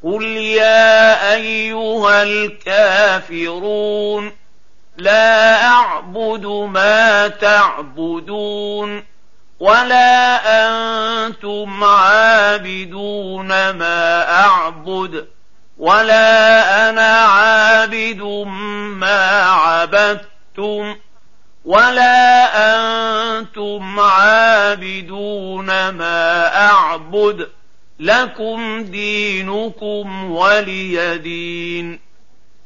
قل يا أيها الكافرون لا أعبد ما تعبدون ولا أنتم عابدون ما أعبد ولا أنا عابد ما عبدتم ولا أنتم عابدون ما أعبد لكم دينكم ولي دين.